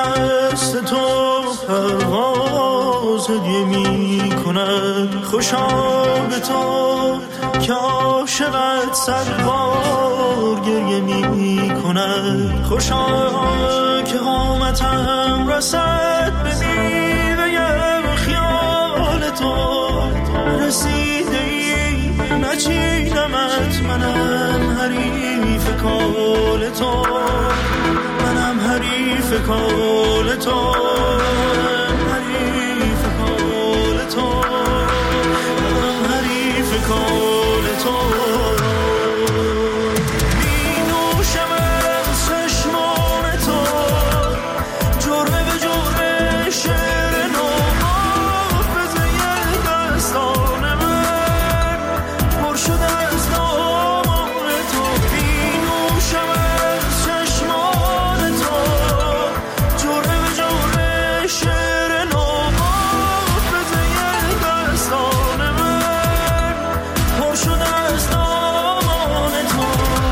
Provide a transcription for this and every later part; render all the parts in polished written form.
دست تو پرواز هدیه می کند، خوشا به تو که عاشقت صد بار گریه می کند، خوشا که قامتم رسد به میوه خیال تو، رسیده ای نچیدمت، منم حریف کال تو، منم حریف کال تو، حریف کال تو، منم حریف کال تو. می نوشم از چشمان تو، جرعه به جرعه شعر نو، حافظه دستان من پر شده از دامان تو. می نوشم از چشمان تو، جرعه به جرعه شعر نو، حافظه دستان من پر شده از دامان تو.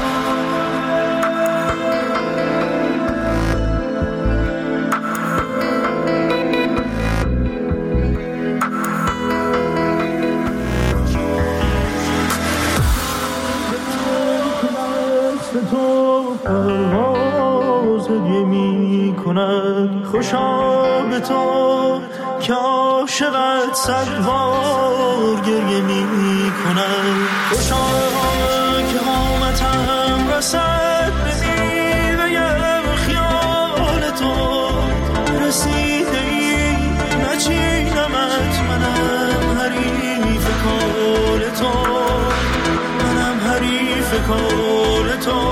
دست تو پرواز هدیه می کند، خوشا به تو که عاشقت صد بار گریه می کند، خوشا که قامتم رسد به میوه خیال تو، رسیده ای نچیدمت، منم حریف کال تو، منم حریف کال تو،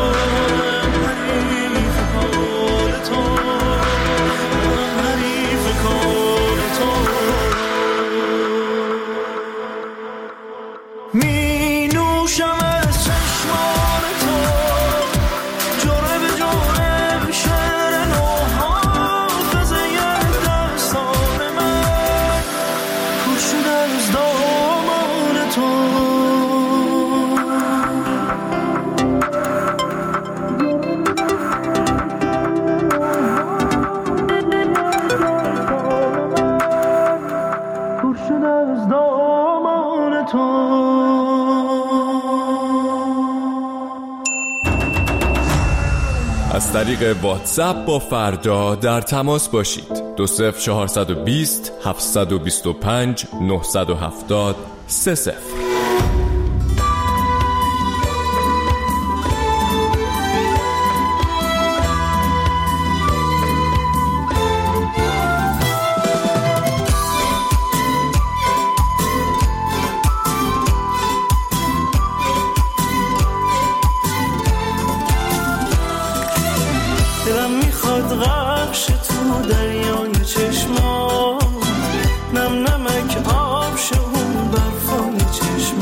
حریف کال تو، منم حریف کال تو. می نوشم از چشمان تو، جرعه به جرعه شعر نو، حافظه دستان من پر شده از دامان تو. پر شده از دامان تو. از طریق واتساپ با فردا در تماس باشید. 20420 725 970 30. دلم میخواد غرقش تو دریای چشمان، نم نمک آب شه اون برفای چشمان.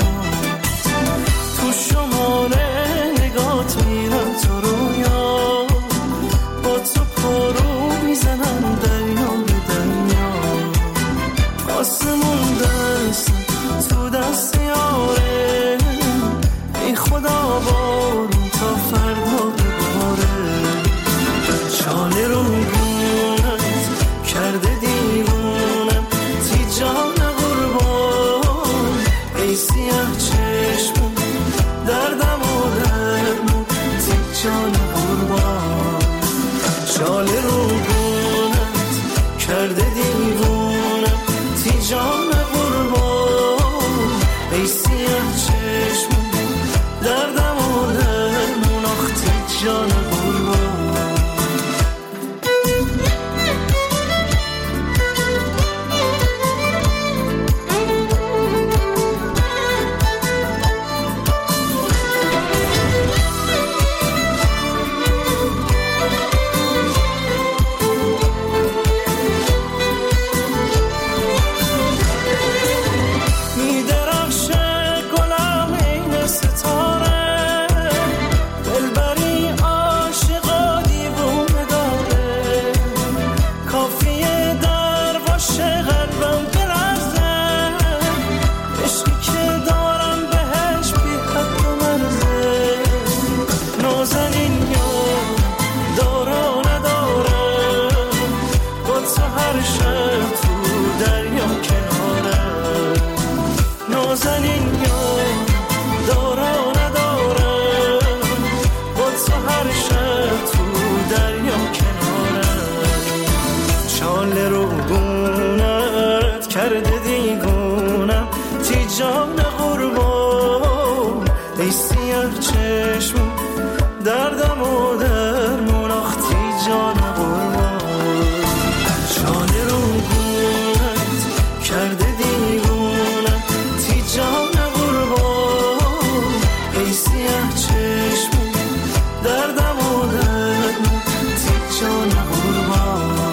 نازنین یار دارا ندارم، با تو هر شب تو دریا کنارم. چاله رو گونت کرده دیگونم، تی جان قربان ای سیاه چشم دردم و درمون آختی جان قربان. چاله رو گونت کرده دیگونم، تی جان قربان ای سیاه چشم دردم و درمون تی جان قربان.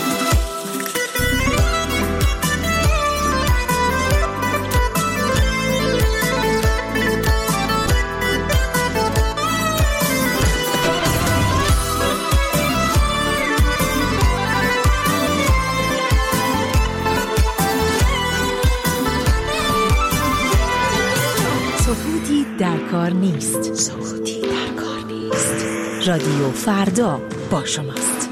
در کار نیست. سکوتی در کار نیست. رادیو فردا با شماست.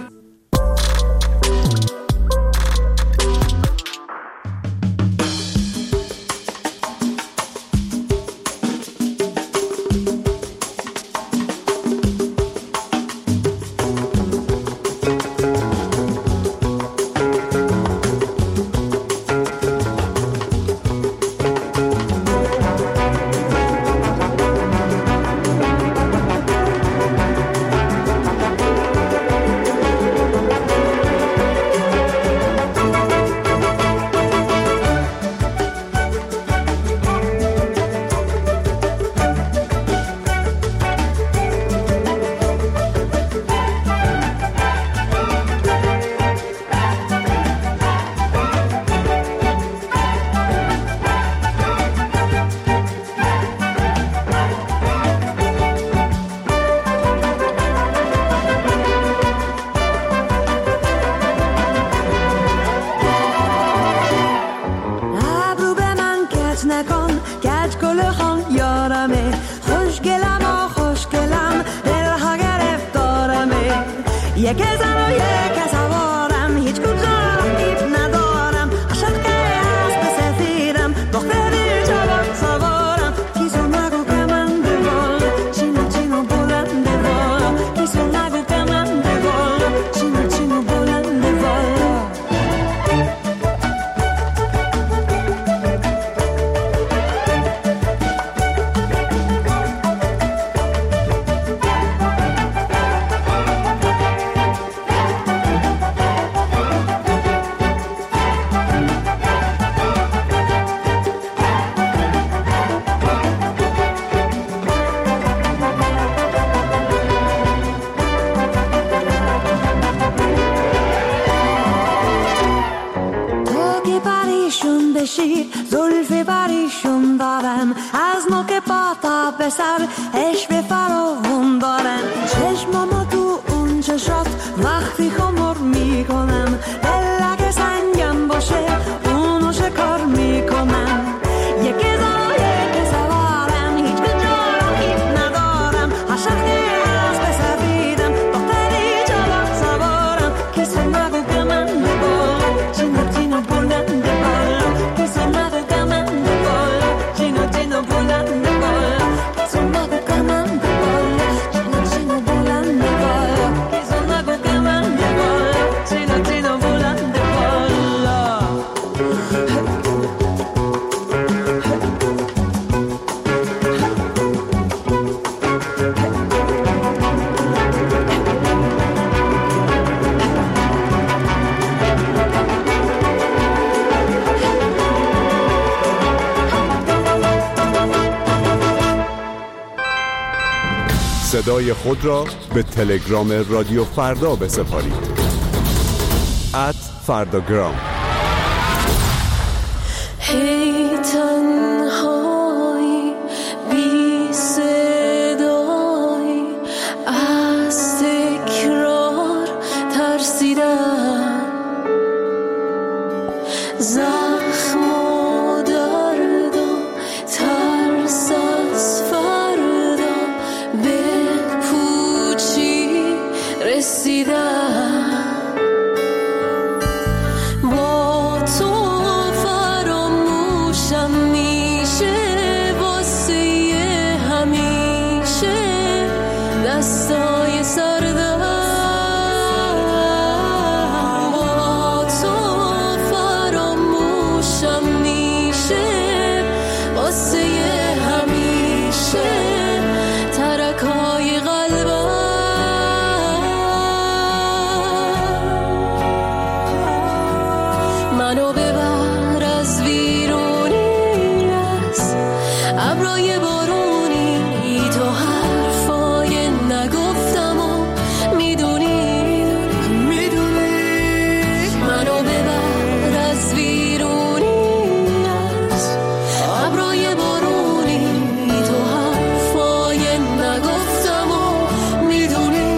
زلف بریشون دارن از نوک پا تا به سر عشق فراوون دارن. چشمامو تو اون چشات وقتی خمر میکنم، دلک سنگم باشه اونو شکار میکنم. یکی زا یکی سوارم، هیچ کجا هیچ ندارم. عاشقی از بسفیدم دختری جوان سوارم. کسی نگو که من بگو چینو چینو بلند بالا. کسی نگو که من بگو چینو چینو بلند بالا. کسی نگو که من بگو چینو چینو بلند بالا. کسی نگو که من بگو چینو چینو بلند بالا. صدای خود را به تلگرام رادیو فردا بسپارید. @فرداگرام. هی تنهایی بی صدایی از تکرار ترسیدم. زخم و درد و ترس از فردا به رسیدم. با ابرای بارونی تو حرفای نگفتم و میدونی منو ببر از ویرونی از ابرای بارونی تو حرفای نگفتم و میدونی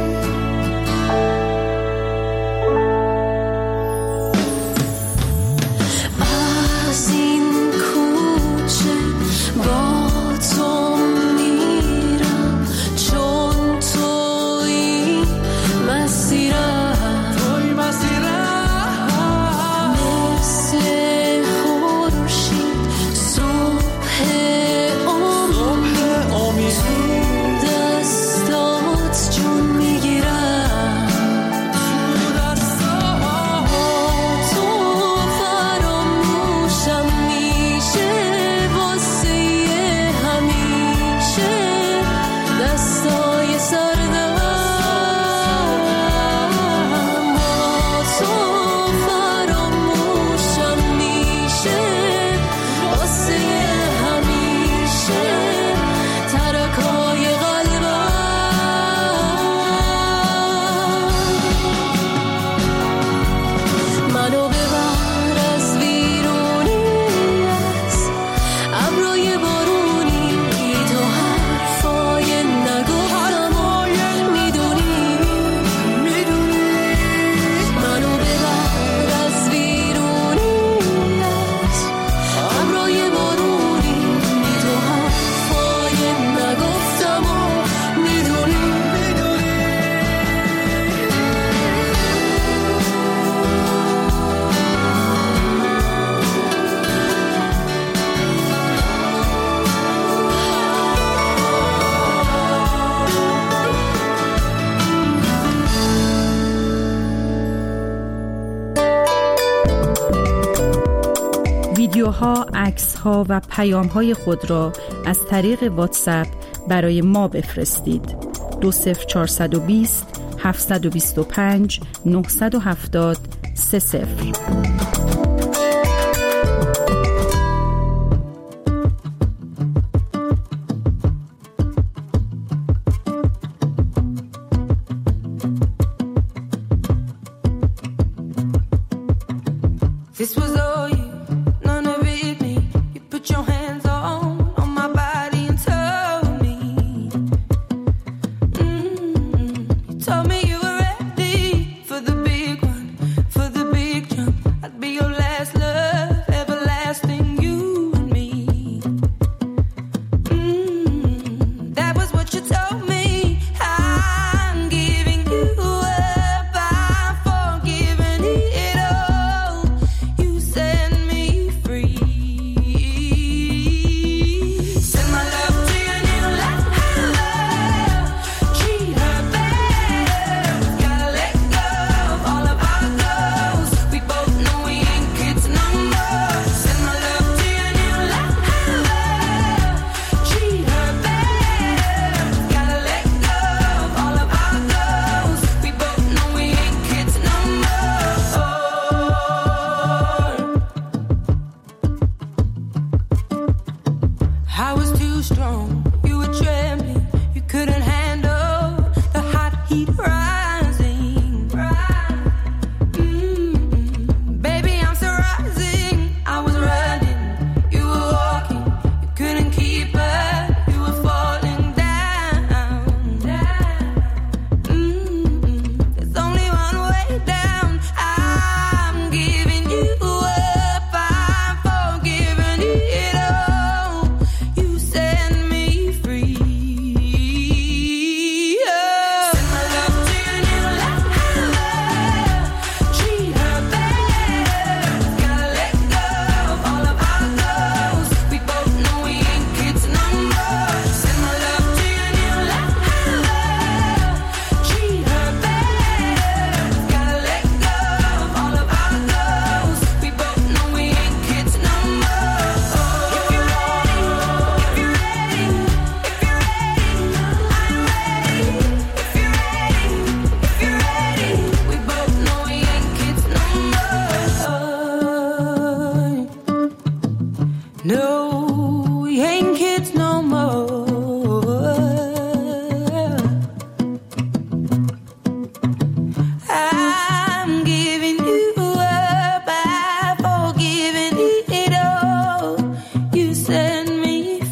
از این کوچه با تو میرم چون توی مسیرم مثل خورشید صبح امید تو دستات جون میگیرم تو فراموشم میشه واسه همیشه دستای سردم تو فراموشم میشه واسه همیشه ترکای قلبم منو ببر از ویرونی از ابرای بارونی تو حرفای نگفتم و میدونی منو ببر از ویرونی از ابرای بارونی تو حرفای نگفتم و میدونی ویدیوها، عکس‌ها و پیام‌های خود را از طریق واتساپ برای ما بفرستید. 20420 725 970 30. This was all you, none of it me. You put your hands on my body and told me. You told me you were ready for the big one, for the big jump. I'd be your last love, everlasting, you and me. That was what you told me. I'm giving you up, I'm forgiving it all. You set me free. Send my love to your new love. Treat her better. Gotta let go of all of our goals. We both know we ain't kids no more. Send my love to your new love. Treat her better. Gotta let go of all of our goals. We both know we ain't kids no more. I was too strong, you were trembling, you couldn't handle the hot heat rising. Baby, I'm still rising. I was running, you were walking, you couldn't keep up, you were falling down. There's only one way down. I'm giving you up, I'm forgiving it all. You set me free.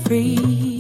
free.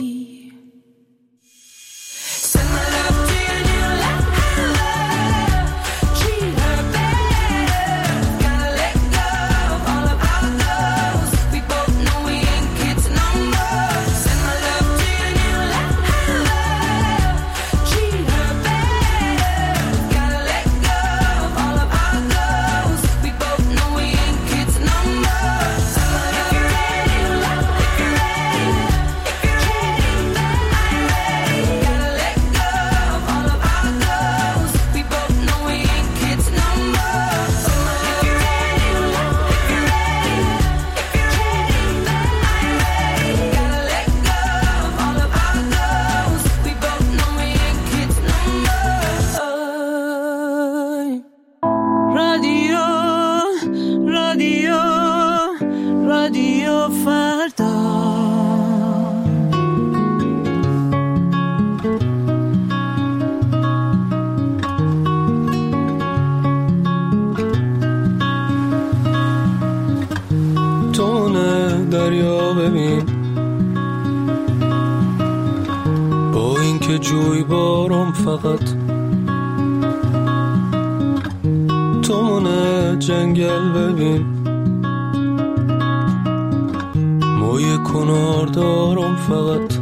دریا ببین با این که جوی بارم فقط تو مونه جنگل ببین موی کنار دارم فقط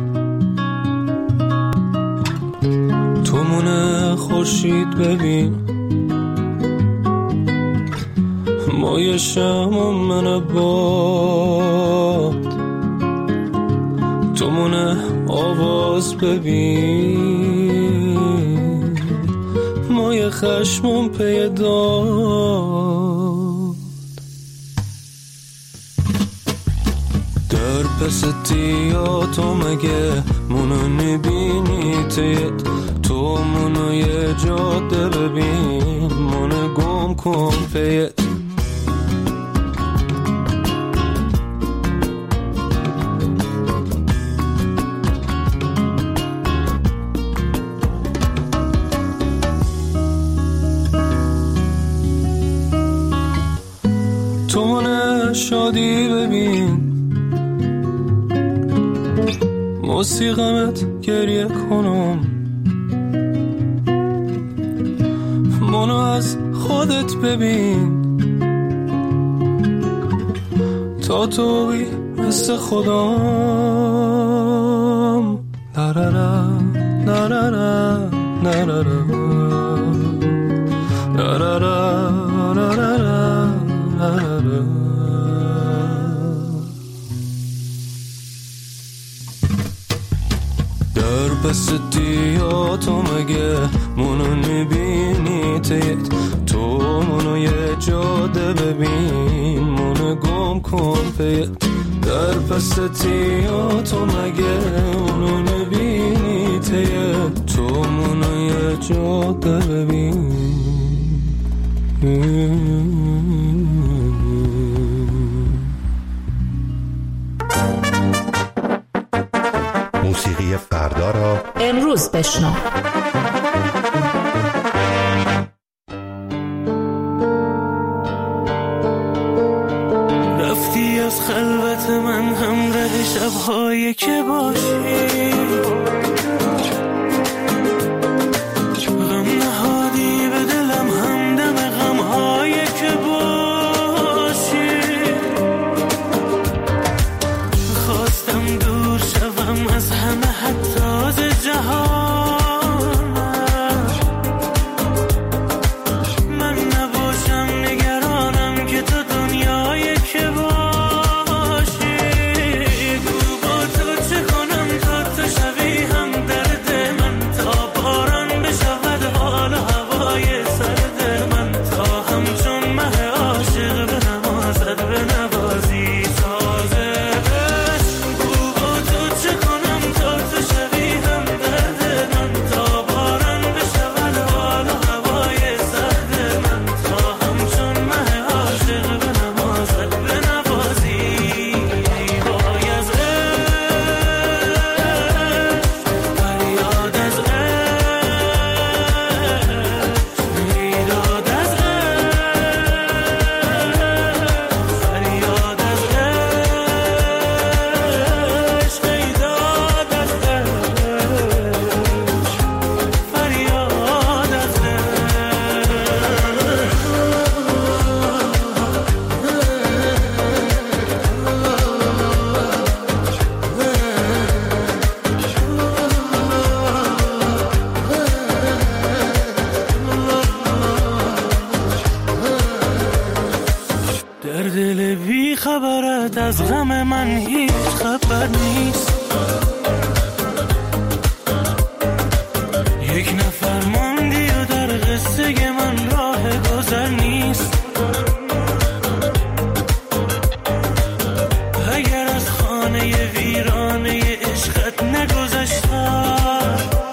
تو مونه خورشید ببین موی شمم من باد تو مونه آواز ببین موی خشمم پیداد در پس تیا تو مگه منو نبینی تیت تو منو یه جاده ببین منو گم کن پیت شادی ببین موسیقمت گریه کنم منو از خودت ببین تا توی مثل خودم نرارا نرارا نرارا نرارا نرارا نرارا در پس دیا تو مگه منو نبینی تیت تو منو یه جاده ببین منو گم کن پیت در پس دیا تو مگه منو نبینی تیت تو منو یه جاده ببین موسیقی فردا را امروز بشنو. رفتی از خلوت من همراه شب‌هایی که باشی غم نهادی به دلم همدم غم‌هایی که باشی خواستم دور شوم از همه حتی از جهان من نباشم نگرانم که تو دنیایی که باشی گو با تو چه کنم تا تو شوی هم درد من تا باران بشود حال و هوای سرد من تا همچون مه عاشق به نمازت به نوازی تازه بش گو با تو چه کنم تا از غم من هیچ خبر نیست. یک نفر ماندی و در قصه من راه گذر نیست. اگر از خانه ویرانه عشقت نگذشتم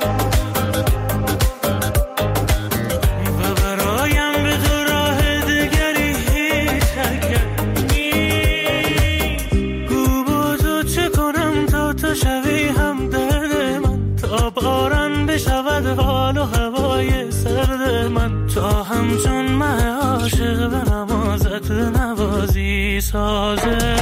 و برایم به تو راه دگری هیچ حرکت نیست. گو با تو چه کنم تا تو شوی هم درد من، تا باران بشود حال و هوای سرد من، تا همچون مه عاشق به نمازت نوازی سازه.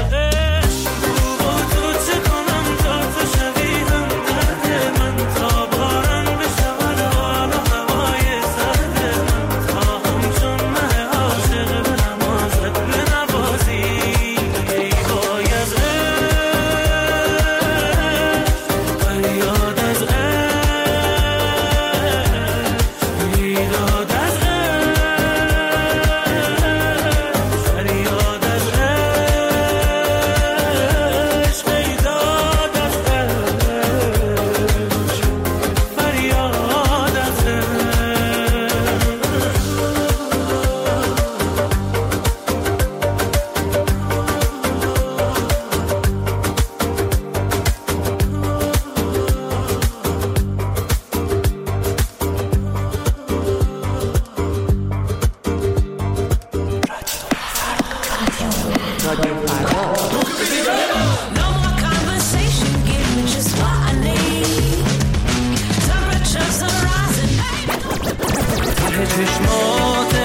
چشمات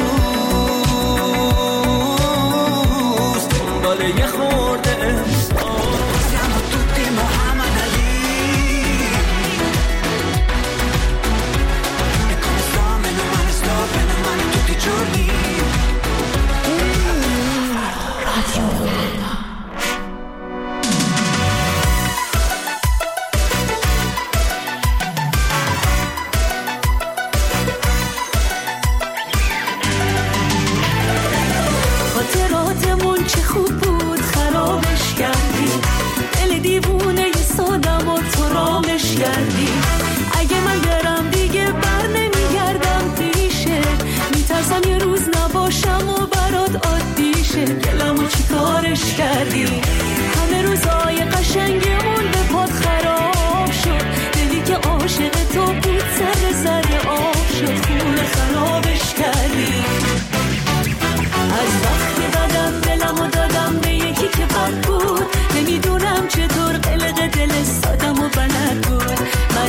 امروز دنبال یه خورده احساس siamo tutti Muhammad Ali e come sto meno male tutti i giorni Radio اگه من برم دیگه بر نمیگردم پیشه، میترسم یه روز نباشم و برات عادی شه. دلمو چی کارش کردی؟ همه روزای قشنگمون به پات خراب شد. دلی که عاشق تو بود سر آب شد. خونه خرابش کردی. از وقتی بدم دلمو دادم به یکی که بد بود. نمیدونم چطور قلق دل سادم و بلد بود.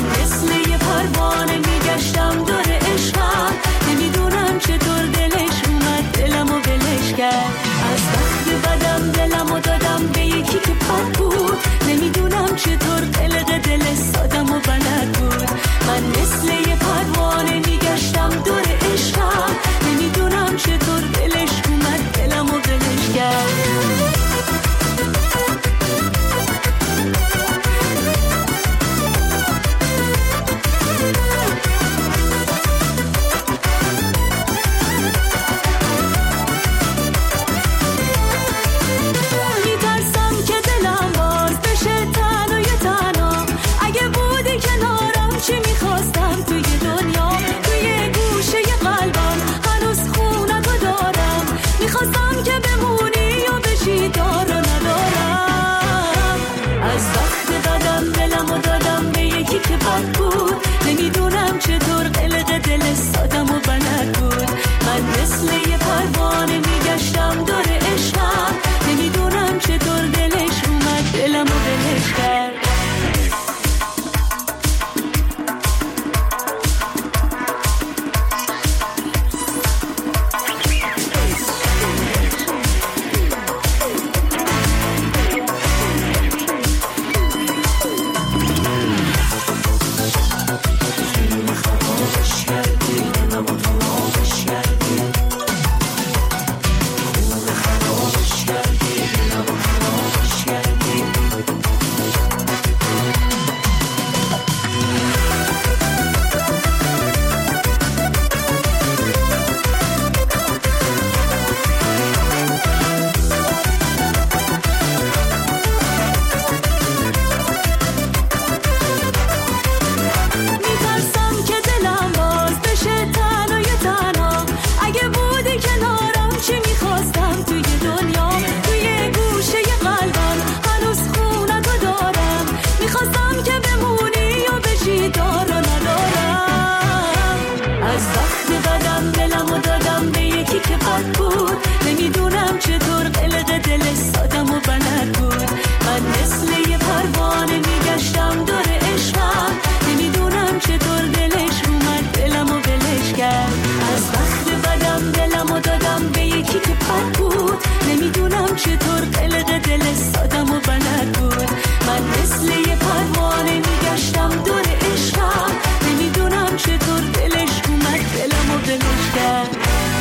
میخواستم که بمونی و بشی دار و ندارم. از وقت بدم دلمو دادم به یکی که بد بود، نمیدونم چطور قلق دل سادم و بلد بود. من مثل یه پروانه میگشتم دور عشقم، نمیدونم چطور دلش اومد دلمو بلش کرد. از وقت بدم دلمو دادم به یکی که بد بود، نمیدونم چطور قلق دل سادم و بلد بود. من مثل یه پروانه میگشتم دور عشقم، نمیدونم چطور دلش اومد دلمو بلش کرد.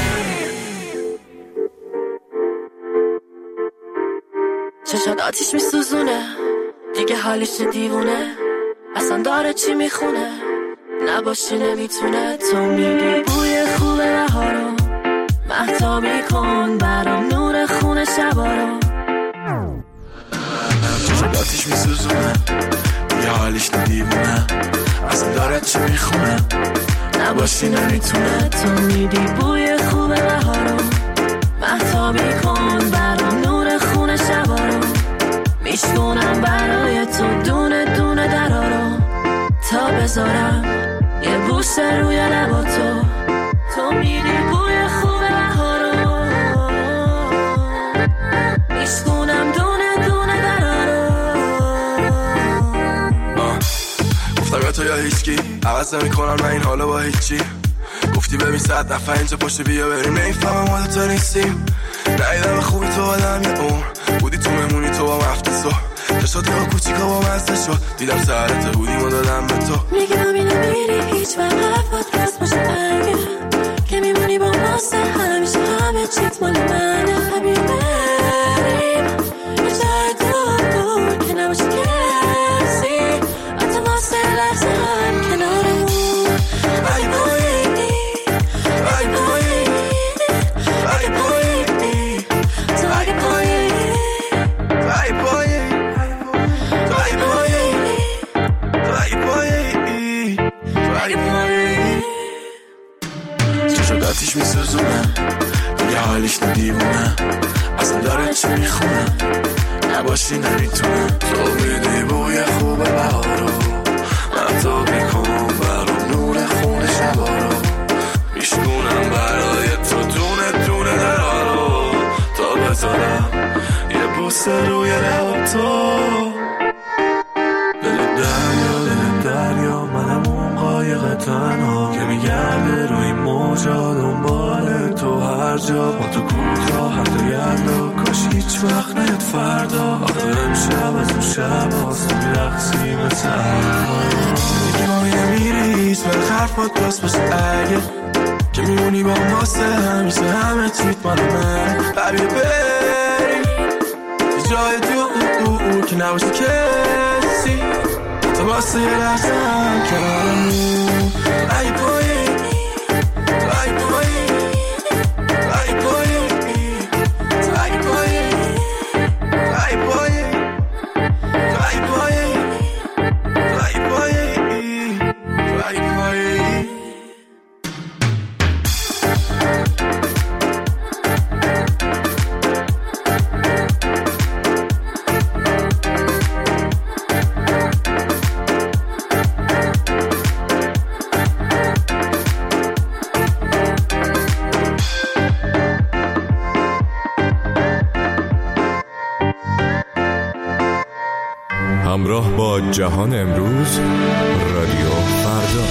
چشات آتیش میسوزونه دیگه، حالیش دیوونه اصلا داره چی میخونه، نباشی نمیتونه. تو میدی بوی خوب بهارو، مهتابی کن برام نور خونه شبارو. چشات آتیش میسوزونه دیگه، حالیش دیوونه اصلا داره چی میخونه، نباشی نمیتونه. تو میدی بوی خوب بهارو، مهتابی کن برام نور خونه شبارو. میشکنم برای تو دونه دونه درارو، تا بذارم یه بوسه روی لبا تو. تو میری بوی خوب بهارو، میشکنم دونه دونه درارو. گفتم یا تو یا هیچکی، عوض نمی کنم من این حالا با هیچی. گفتی ببین 100 دفعه اینجا پشت بیا بریم، نمیفهمم ما دوتا نیستیم. ندیدم خوبی تو آدم یه عمر بودی، تو ممونی تو با مفتسو چشات یا کوچیکا با مزده شد. دیدم سرت بودیم و دادم به تو. میگم اینو میری هیچ وقت حرفات راست باشه اگه که میمونی با ماسه، همیشه همه چیت مال منه. حبیبی بریم یه جای دور که نباشه کسی، حتی واسه لحظه هم کنارمون. ای بایی ای بایی ای بایی تو اگه پایی ای بایی ای بایی ای بایی ای بایی. چشات آتیش میسوزونه دیگه، حالیش دیوونه اصلا داره چی میخونه، نباشی نمیتونه. تو میدی بوی خوب بهارو، مهتابی کن برام نور خونه شبارو. میشکنم برای تو دونه دونه درارو، تا بذارم یه بوسه روی لب تو. دل دریا منم اون قایق تنها که میگرده روی موجا دنبال تو هر جا. با تو کوتاه حتی یلا کاش هیچ وقت نیاد فردا. آخه امشب از اون شب هاست میرقصیم مثل دیگه ما نمیری هیچ وقت حرفات راست باشه اگه که میمونی با ماسه، همیشه همه چیت مال من. حبیبی بریم یه جای دور که نباشه کسی، تو واسه یه لحظه هم کنارمون. ای بایی ای بایی ای بایی ای بایی ای بایی ای بایی ای بایی ای بایی. همراه با جهان امروز، رادیو فردا.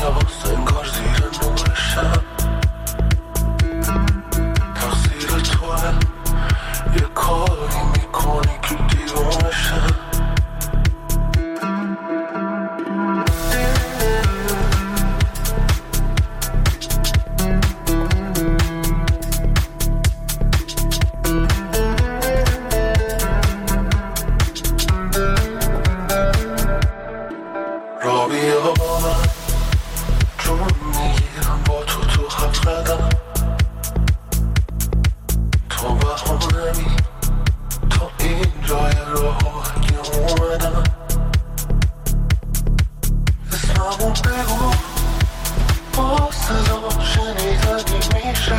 تقصیر تو تو بهانمی تا این جای راه که اومدم اسممو بگو با صدا شنیدنی میشه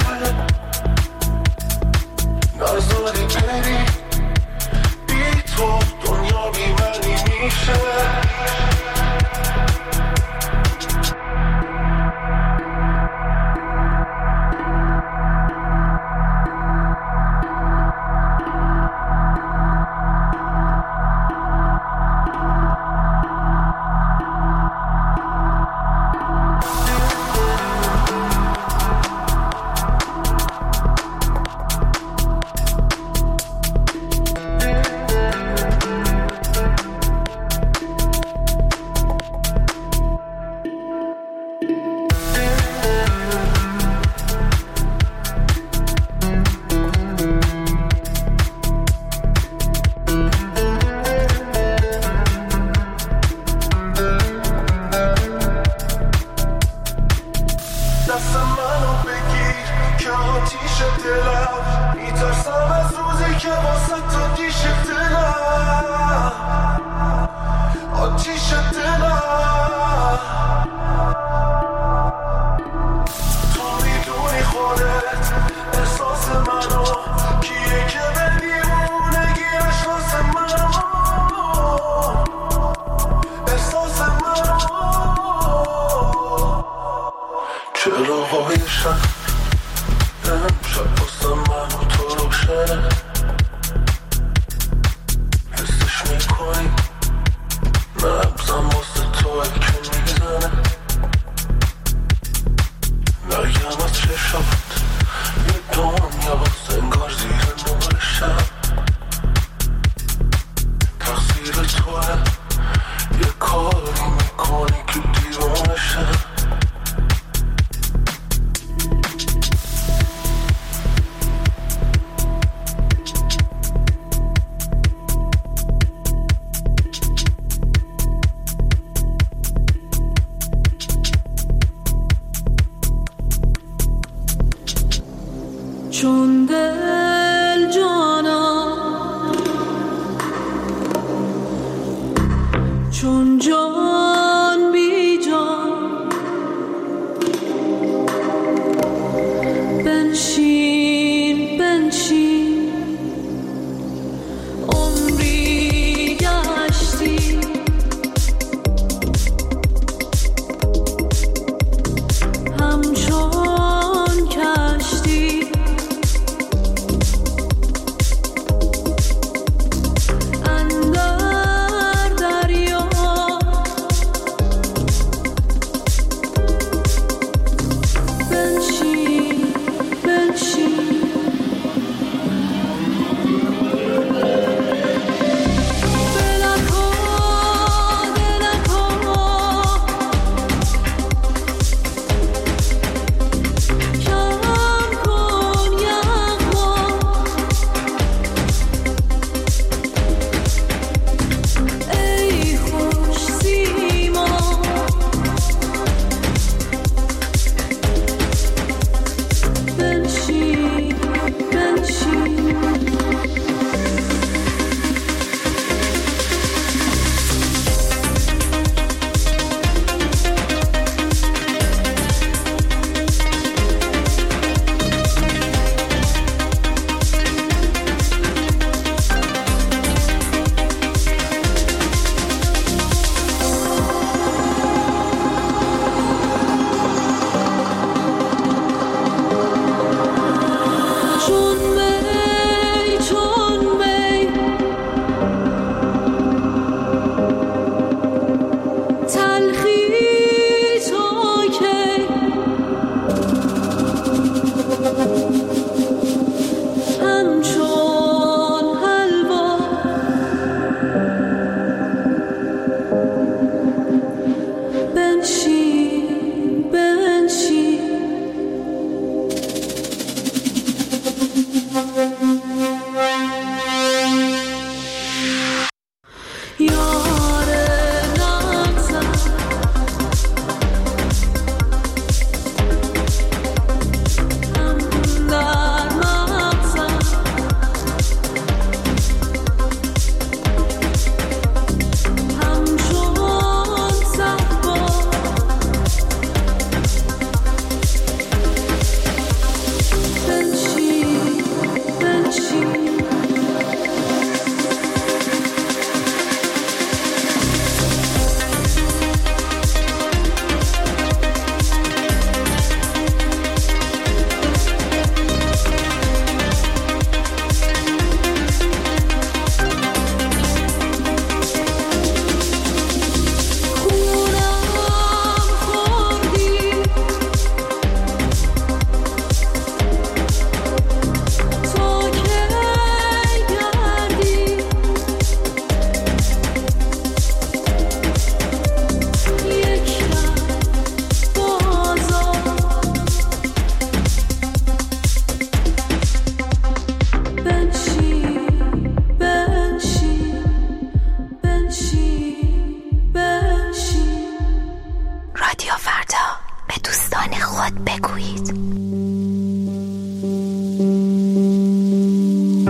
نذاری بری بی تو دنیا بی منی میشه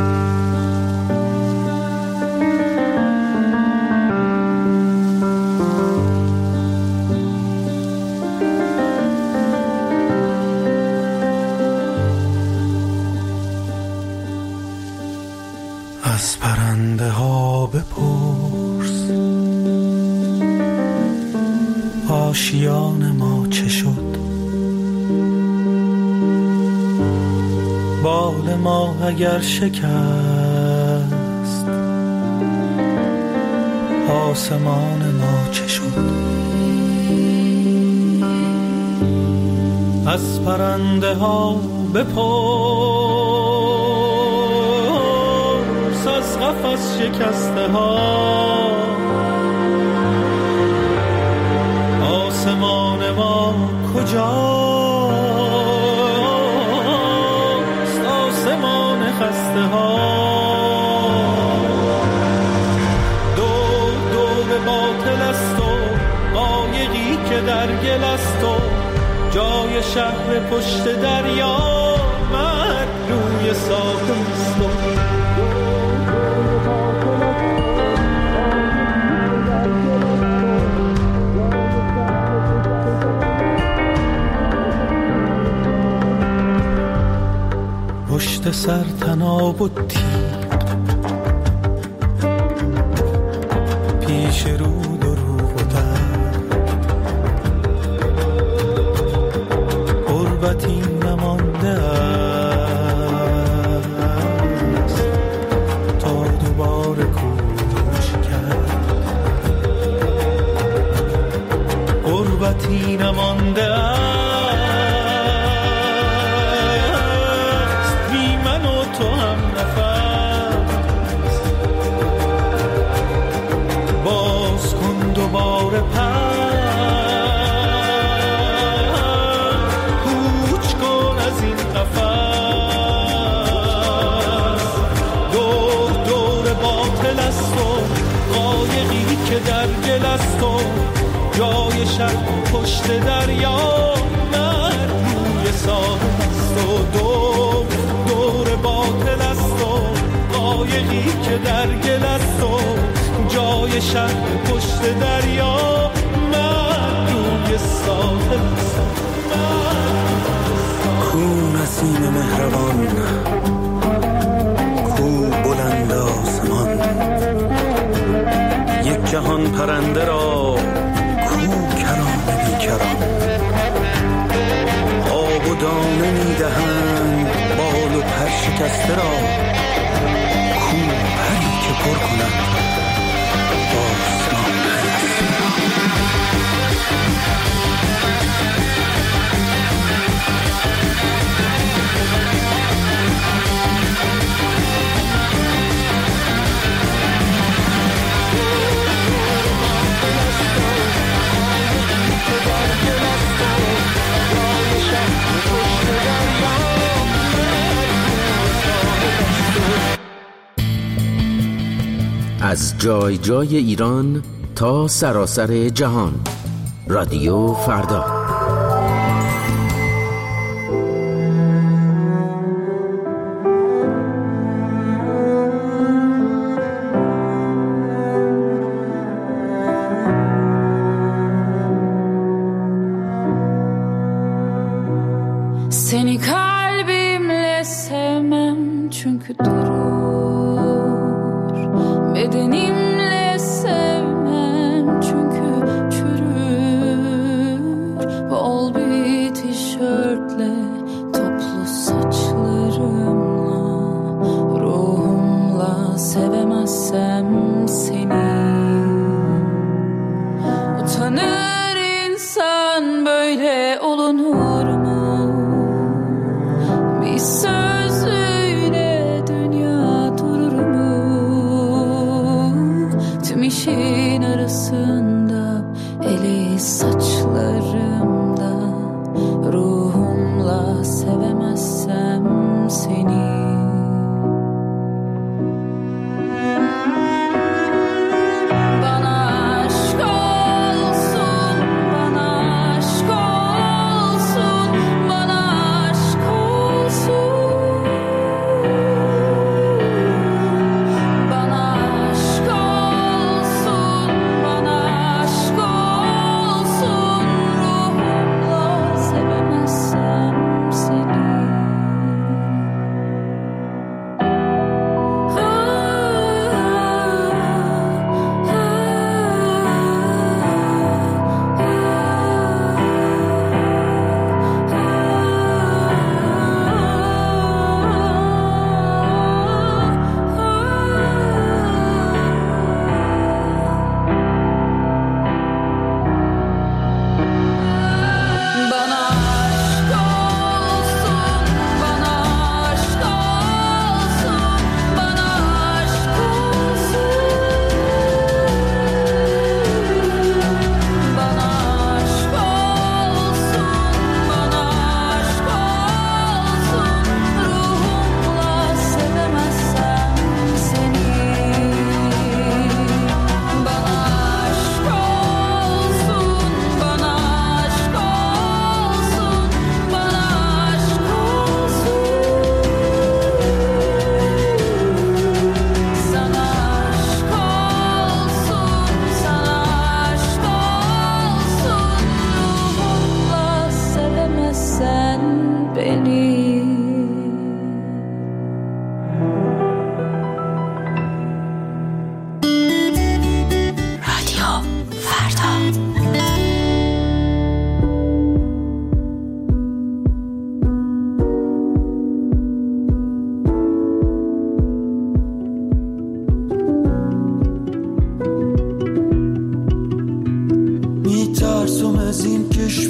از پرنده ها بپرس آشیان ما چه شد، بال ما اگر شکست آسمان ما چه شد. از پرنده ها بپرس از قفس شکسته ها آسمان ما کجاست، آسمان خسته ها. دور باطل است و قایقی که در گل است و جای شهر پشت دریا من روی ساحل است و پشت سر تناب و تیغ پیش رود و روح و درد غربتی نمانده است تا دوباره کوچ کرد، غربتی نمانده است تو هم نفس. باز کن دوباره کوچ کن از این قفس. دور باطل است و قایقی که در گل است و جای شب پشت دریا من روی ساحل است و دور باطل است و قایقی که در گل است و جای شب پشت دریا من روی ساحل است. کو نسیم مهربان، کو بلند آسمان، یک جهان پرنده را کو کران بیکران. آب و دانه میدهند بال و پر شکسته را کو پری که پر کند آسمان. از جای جای ایران تا سراسر جهان، رادیو فردا. Seni kalbimle sevmem çünkü durur, bedenimle sevmem çünkü çürür. Bol bir tişörtle, toplu saçlarımla, ruhumla sevemezsem seni. Utanır insan, böyle olunur mu? Bir sözüyle dünya durur mu? Tüm işin arasında, eli saçlarımda, ruhumla sevemezsem seni.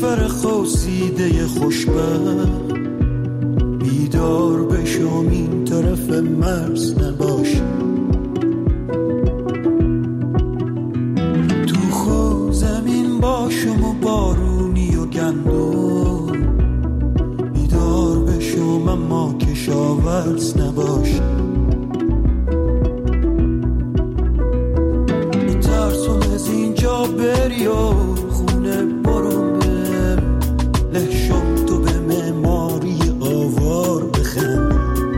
کشور خوصیده خوشبخت بیدار بشم این طرف مرز نباش تو خود زمین باشم و بارونی و گندم بیدار بشم اما کشاورز نباش میترسم از اینجا بری و خونه برم بر لحشم تو به معماری آوار بخند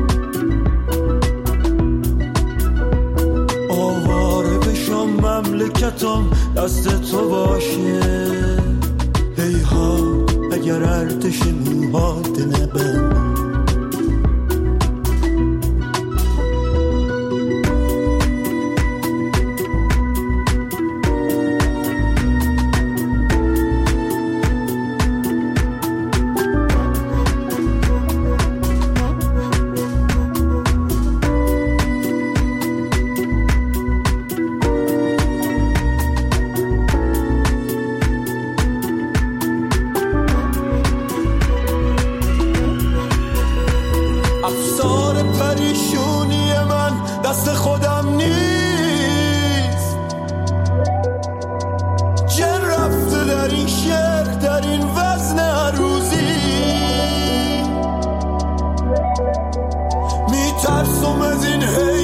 آواره بشم مملکتم دست تو باشه هیها اگر ارتش موهات نبند ترسم از این